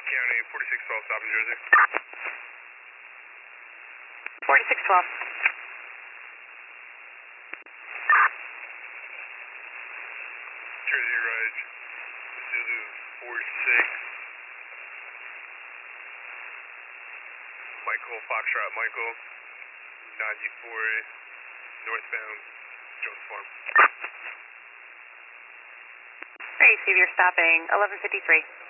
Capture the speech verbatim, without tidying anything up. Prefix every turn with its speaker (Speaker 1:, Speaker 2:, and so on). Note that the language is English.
Speaker 1: County, forty-six twelve, stop in Jersey.
Speaker 2: forty-six twelve.
Speaker 1: Jersey Ridge, Zulu four six. Michael, Foxtrot, Michael, ninety-four, northbound, Jones Farm.
Speaker 2: Receive, you're stopping eleven fifty-three.